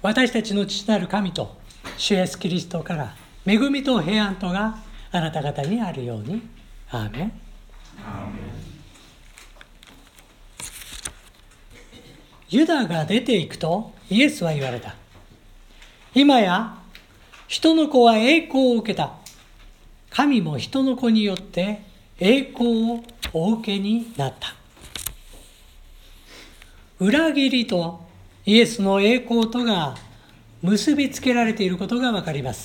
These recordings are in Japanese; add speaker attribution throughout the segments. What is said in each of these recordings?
Speaker 1: 私たちの父なる神と主イエスキリストから恵みと平安とがあなた方にあるように。アーメン。ユダが出ていくとイエスは言われた。今や人の子は栄光を受けた。神も人の子によって栄光をお受けになった。裏切りとイエスの栄光とが結びつけられていることがわかります。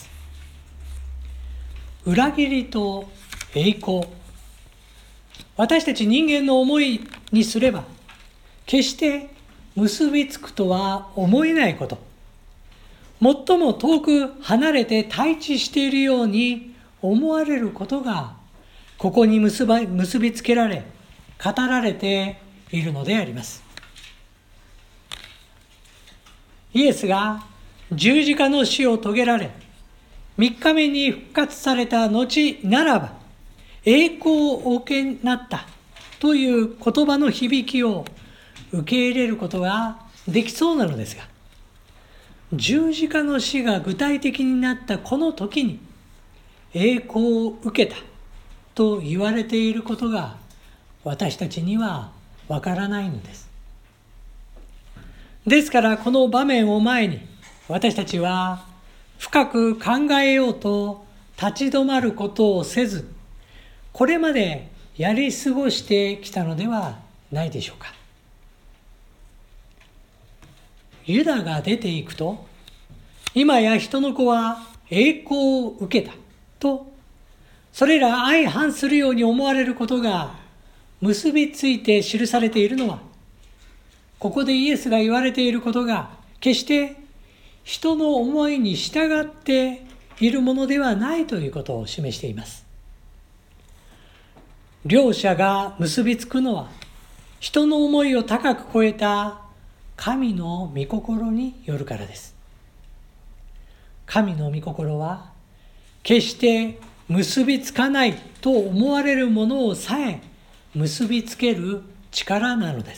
Speaker 1: 裏切りと栄光。私たち人間の思いにすれば、決して結びつくとは思えないこと。最も遠く離れて対峙しているように思われることが、ここに結びつけられ、語られているのであります。イエスが十字架の死を遂げられ、3日目に復活された後ならば、栄光をお受けになったという言葉の響きを受け入れることができそうなのですが、十字架の死が具体的になったこの時に、栄光を受けたと言われていることが私たちにはわからないのです。ですからこの場面を前に、私たちは深く考えようと立ち止まることをせず、これまでやり過ごしてきたのではないでしょうか。ユダが出ていくと、今や人の子は栄光を受けたと、それら相反するように思われることが結びついて記されているのは、ここでイエスが言われていることが決して人の思いに従っているものではないということを示しています。両者が結びつくのは、人の思いを高く超えた神の御心によるからです。神の御心は、決して結びつかないと思われるものをさえ結びつける力なのです。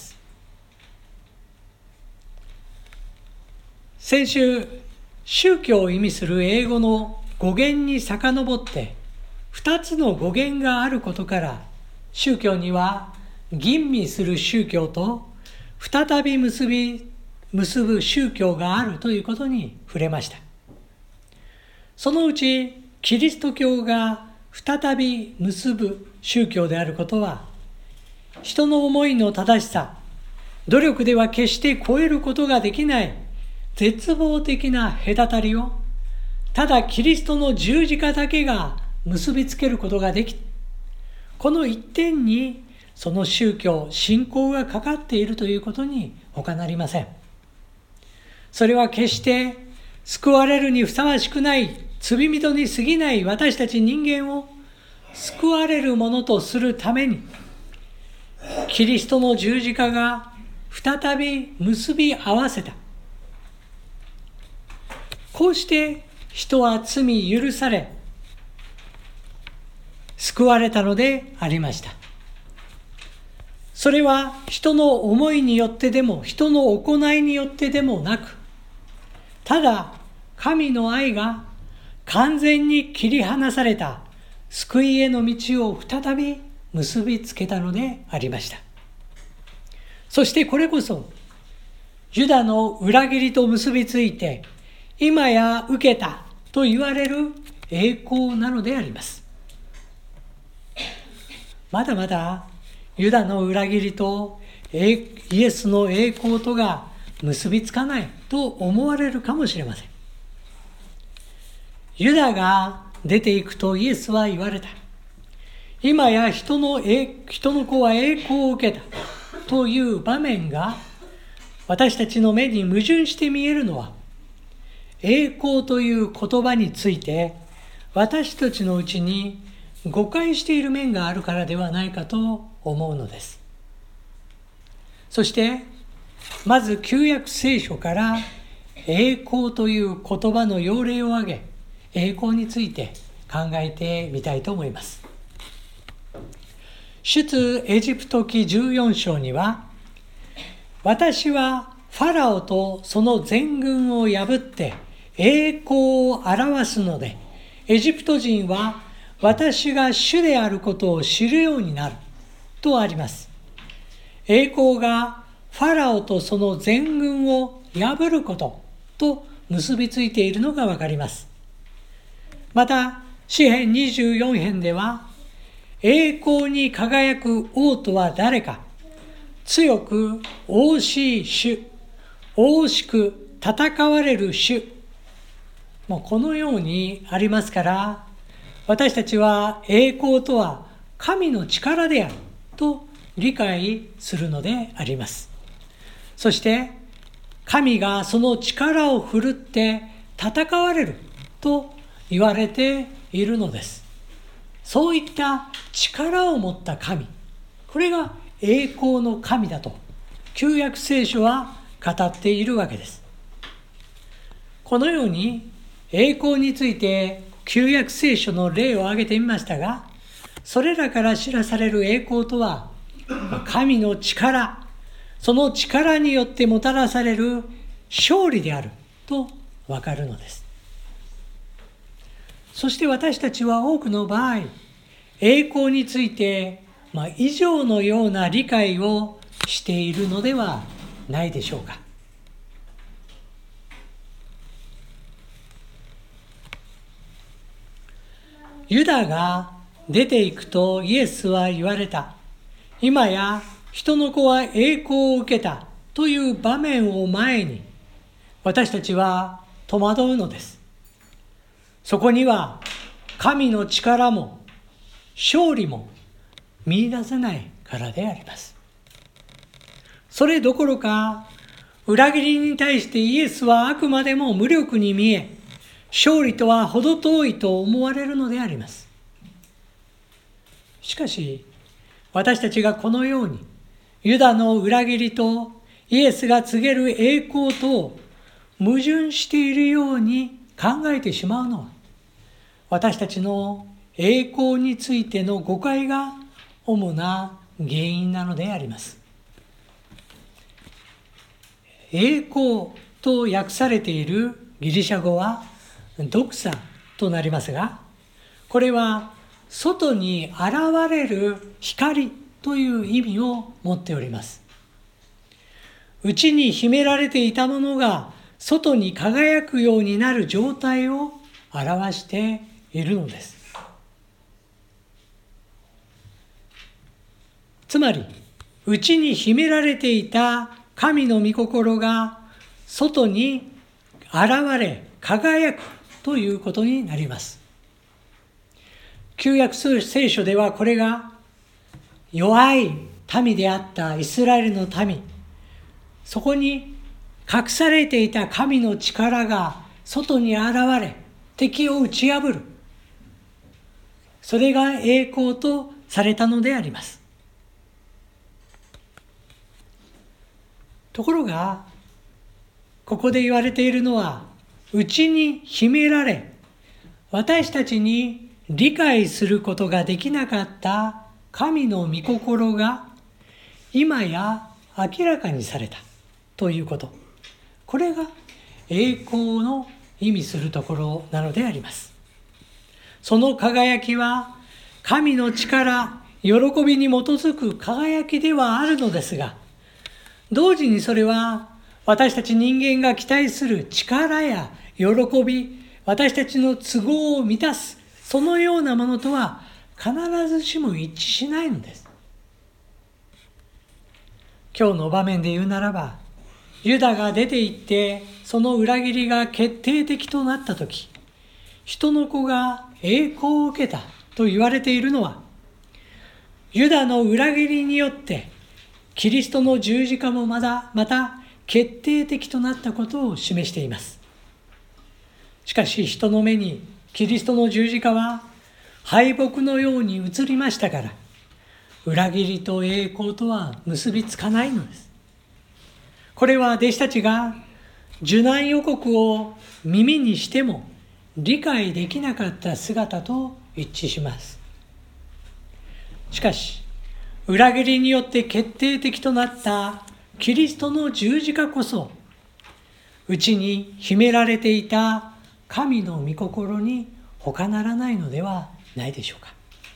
Speaker 1: 先週、宗教を意味する英語の語源に遡って、2つの語源があることから、宗教には吟味する宗教と再び結ぶ宗教があるということに触れました。そのうちキリスト教が再び結ぶ宗教であることは、人の思いの正しさ、努力では決して超えることができない絶望的な隔たりを、ただキリストの十字架だけが結びつけることができ、この一点にその宗教、信仰がかかっているということに他なりません。それは決して救われるにふさわしくない罪人に過ぎない私たち人間を救われるものとするために、キリストの十字架が再び結び合わせた。こうして人は罪許され、救われたのでありました。それは人の思いによってでも、人の行いによってでもなく、ただ神の愛が完全に切り離された救いへの道を再び結びつけたのでありました。そしてこれこそ、ユダの裏切りと結びついて、今や受けたと言われる栄光なのであります。まだまだユダの裏切りとイエスの栄光とが結びつかないと思われるかもしれません。ユダが出ていくとイエスは言われた。今や人の子は栄光を受けたという場面が私たちの目に矛盾して見えるのは、栄光という言葉について私たちのうちに誤解している面があるからではないかと思うのです。そしてまず旧約聖書から栄光という言葉の要例を挙げ、栄光について考えてみたいと思います。出エジプト記14章には、私はファラオとその全軍を破って栄光を表すので、エジプト人は私が主であることを知るようになるとあります。栄光がファラオとその全軍を破ることと結びついているのがわかります。また、詩編24編では、栄光に輝く王とは誰か、強く王しい主、王しく戦われる主、もうこのようにありますから、私たちは栄光とは神の力であると理解するのであります。そして神がその力を振るって戦われると言われているのです。そういった力を持った神、これが栄光の神だと旧約聖書は語っているわけです。このように栄光について旧約聖書の例を挙げてみましたが、それらから知らされる栄光とは神の力、その力によってもたらされる勝利であるとわかるのです。そして私たちは多くの場合、栄光について以上のような理解をしているのではないでしょうか。ユダが出ていくとイエスは言われた。今や人の子は栄光を受けたという場面を前に、私たちは戸惑うのです。そこには神の力も勝利も見出せないからであります。それどころか、裏切りに対してイエスはあくまでも無力に見え、勝利とは程遠いと思われるのであります。しかし、私たちがこのように、ユダの裏切りとイエスが告げる栄光と矛盾しているように考えてしまうのは、私たちの栄光についての誤解が主な原因なのであります。栄光と訳されているギリシャ語はドクサとなりますが、これは外に現れる光という意味を持っております。内に秘められていたものが外に輝くようになる状態を表しているのです。つまり、内に秘められていた神の御心が外に現れ輝くということになります。旧約聖書ではこれが弱い民であったイスラエルの民、そこに隠されていた神の力が外に現れ敵を打ち破る、それが栄光とされたのであります。ところがここで言われているのは、内に秘められ私たちに理解することができなかった神の御心が今や明らかにされたということ。これが栄光の意味するところなのであります。その輝きは神の力、喜びに基づく輝きではあるのですが、同時にそれは私たち人間が期待する力や喜び、私たちの都合を満たす、そのようなものとは必ずしも一致しないのです。今日の場面で言うならば、ユダが出て行ってその裏切りが決定的となったとき、人の子が栄光を受けたと言われているのは、ユダの裏切りによってキリストの十字架もまた決定的となったことを示しています。しかし人の目にキリストの十字架は敗北のように映りましたから、裏切りと栄光とは結びつかないのです。これは弟子たちが受難予告を耳にしても理解できなかった姿と一致します。しかし裏切りによって決定的となったキリストの十字架こそ、内に秘められていた神の御心に他ならないのではないでしょうか。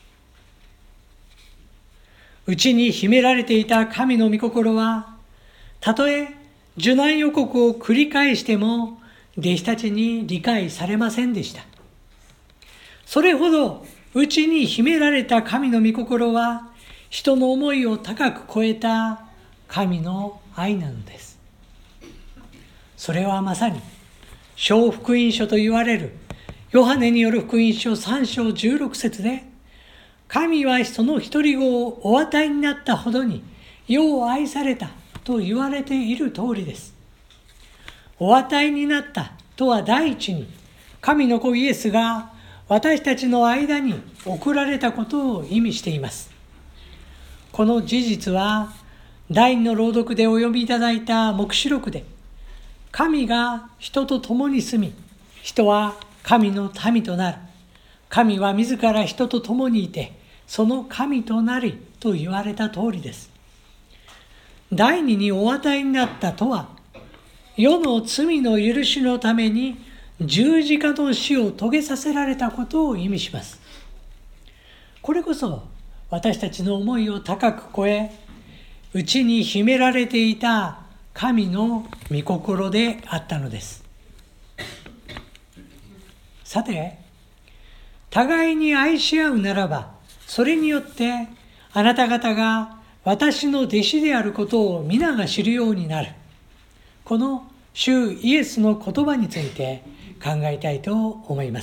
Speaker 1: 内に秘められていた神の御心は、たとえ受難予告を繰り返しても弟子たちに理解されませんでした。それほど内に秘められた神の御心は、人の思いを高く超えた神の愛なのです。それはまさに小福音書と言われるヨハネによる福音書3章16節で、神はその一人子をお与えになったほどに世を愛されたと言われている通りです。お与えになったとは第一に神の子イエスが私たちの間に送られたことを意味しています。この事実は第2の朗読でお読みいただいた黙示録で、神が人と共に住み、人は神の民となる。神は自ら人と共にいて、その神となりと言われた通りです。第二にお与えになったとは、世の罪の許しのために十字架の死を遂げさせられたことを意味します。これこそ私たちの思いを高く超え、内に秘められていた神の御心であったのです。さて、互いに愛し合うならば、それによってあなた方が私の弟子であることを皆が知るようになる。この主イエスの言葉について考えたいと思います。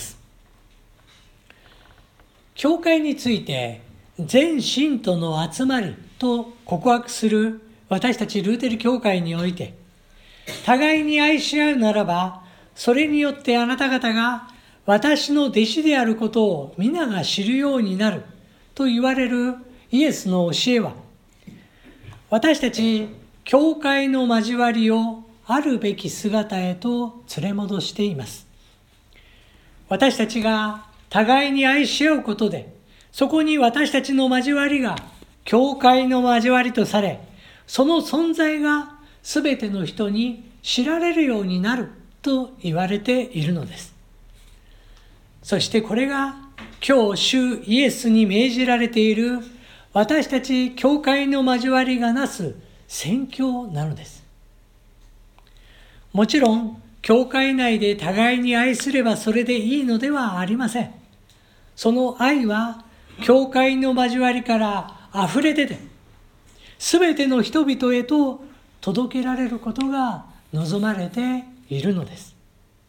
Speaker 1: 教会について全信徒の集まりと告白する私たちルーテル教会において、互いに愛し合うならば、それによってあなた方が私の弟子であることを皆が知るようになると言われるイエスの教えは、私たち教会の交わりをあるべき姿へと連れ戻しています。私たちが互いに愛し合うことで、そこに私たちの交わりが教会の交わりとされ、その存在がすべての人に知られるようになると言われているのです。そしてこれが今日主イエスに命じられている私たち教会の交わりがなす宣教なのです。もちろん教会内で互いに愛すればそれでいいのではありません。その愛は教会の交わりから溢れ出て、すべての人々へと届けられることが望まれているのです。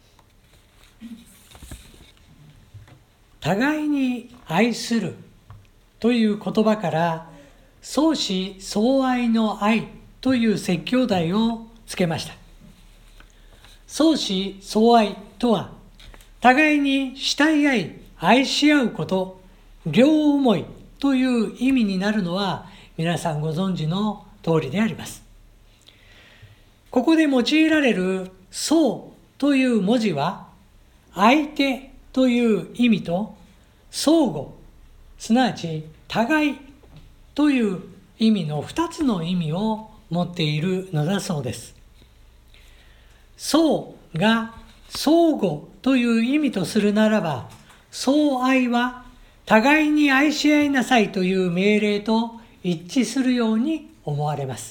Speaker 1: 互いに愛するという言葉から相思相愛の愛という説教題をつけました。相思相愛とは、互いに慕い合い愛し合うこと、両思いという意味になるのは皆さんご存知の通りであります。ここで用いられる相という文字は、相手という意味と相互、すなわち互いという意味の2つの意味を持っているのだそうです。相が相互という意味とするならば、相愛は互いに愛し合いなさいという命令と一致するように思われます。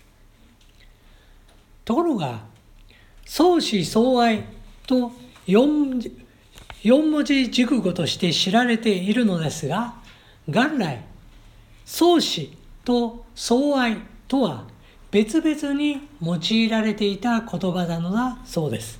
Speaker 1: ところが、相思相愛と4文字熟語として知られているのですが、元来、相思と相愛とは別々に用いられていた言葉なのだそうです。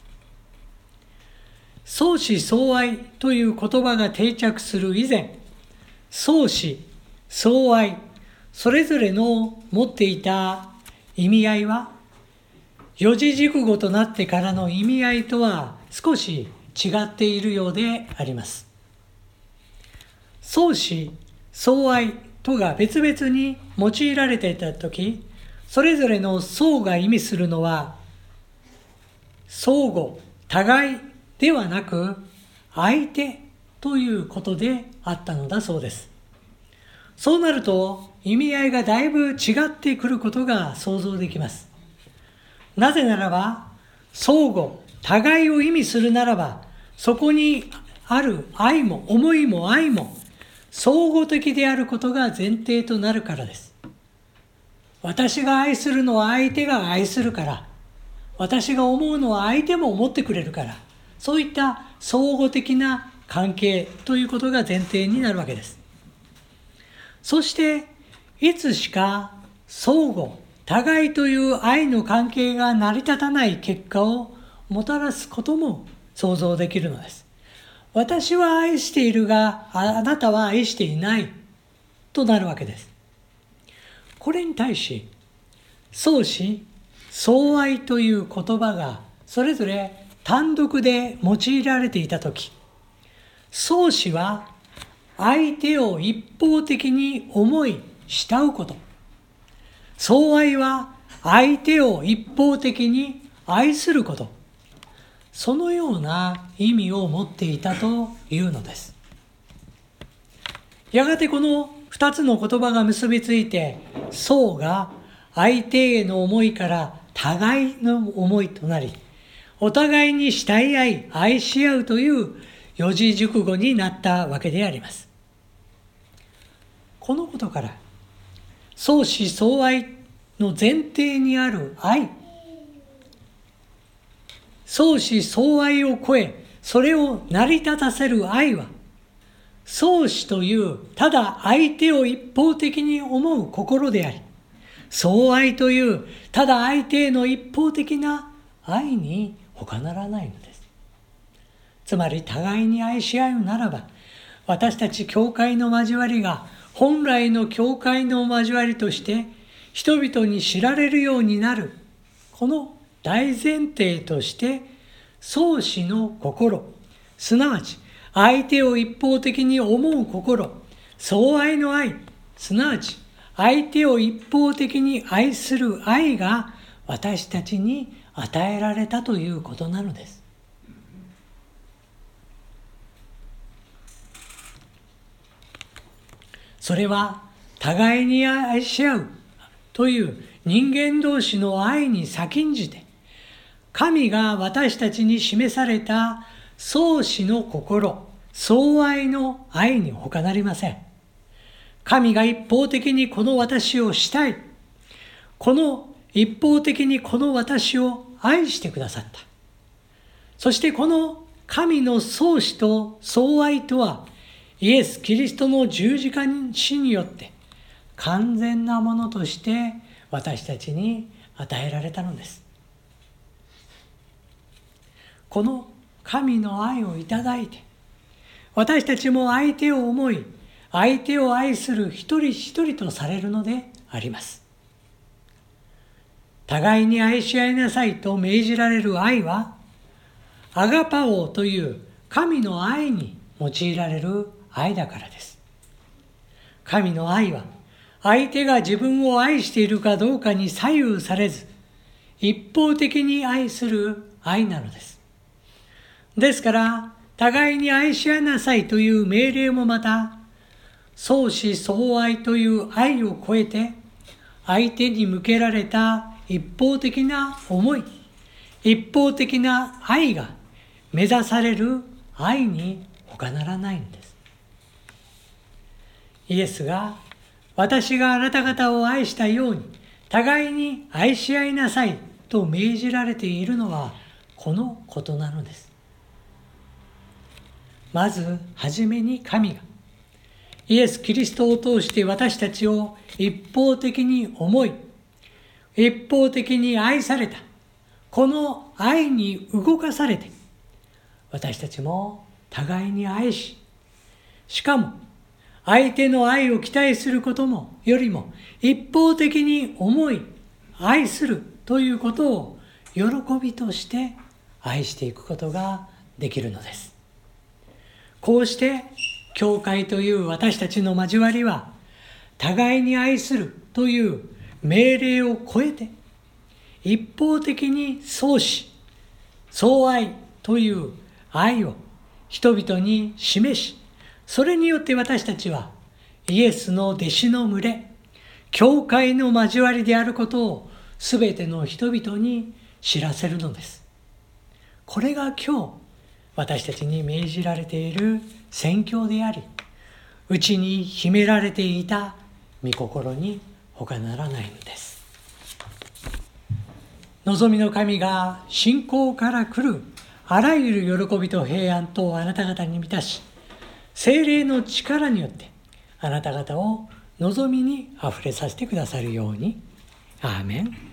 Speaker 1: 相思相愛という言葉が定着する以前、相思、相愛、それぞれの持っていた意味合いは、四字熟語となってからの意味合いとは少し違っているようであります。相思、相愛とが別々に用いられていたとき、それぞれの相が意味するのは、相互、互いではなく、相手ということであったのだそうです。そうなると、 意味合いがだいぶ違ってくることが想像できます。なぜならば、相互、互いを意味するならば、そこにある愛も思いも愛も相互的であることが前提となるからです。私が愛するのは相手が愛するから、私が思うのは相手も思ってくれるから、そういった相互的な関係ということが前提になるわけです。そして、いつしか相互、互いという愛の関係が成り立たない結果をもたらすことも想像できるのです。私は愛しているが、あなたは愛していないとなるわけです。これに対し、相思、相愛という言葉がそれぞれ単独で用いられていたとき、相思は相手を一方的に思い慕うこと。相愛は相手を一方的に愛すること。そのような意味を持っていたというのです。やがてこの二つの言葉が結びついて、相が相手への思いから互いの思いとなり、お互いに慕い合い、愛し合うという四字熟語になったわけであります。このことから、相思相愛の前提にある愛、相思相愛を超え、それを成り立たせる愛は、相思というただ相手を一方的に思う心であり、相愛というただ相手への一方的な愛に他ならないのです。つまり互いに愛し合うならば、私たち教会の交わりが本来の教会の交わりとして人々に知られるようになる、この大前提として相思の心、すなわち相手を一方的に思う心、相愛の愛、すなわち相手を一方的に愛する愛が私たちに与えられたということなのです。それは互いに愛し合うという人間同士の愛に先んじて、神が私たちに示された相思の心、相愛の愛に他なりません。神が一方的にこの私をしたい。この一方的にこの私を愛してくださった。そしてこの神の相思と相愛とは、イエス・キリストの十字架死によって完全なものとして私たちに与えられたのです。この神の愛をいただいて、私たちも相手を思い、相手を愛する一人一人とされるのであります。互いに愛し合いなさいと命じられる愛は、アガパオという神の愛に用いられる愛だからです。神の愛は、相手が自分を愛しているかどうかに左右されず、一方的に愛する愛なのです。ですから、互いに愛し合いなさいという命令もまた、相思相愛という愛を超えて、相手に向けられた一方的な思い、一方的な愛が目指される愛に他ならないのです。イエスが、私があなた方を愛したように、互いに愛し合いなさいと命じられているのは、このことなのです。まずはじめに神がイエス・キリストを通して私たちを一方的に思い、一方的に愛された。この愛に動かされて、私たちも互いに愛し、しかも相手の愛を期待することもよりも一方的に思い、愛するということを喜びとして愛していくことができるのです。こうして教会という私たちの交わりは、互いに愛するという命令を超えて、一方的に相思、相愛という愛を人々に示し、それによって私たちはイエスの弟子の群れ、 教会の交わりであることをすべての人々に知らせるのです。これが今日私たちに命じられている宣教であり、内に秘められていた御心に他ならないのです。望みの神が信仰から来るあらゆる喜びと平安とあなた方に満たし、聖霊の力によってあなた方を望みにあふれさせてくださるように。アーメン。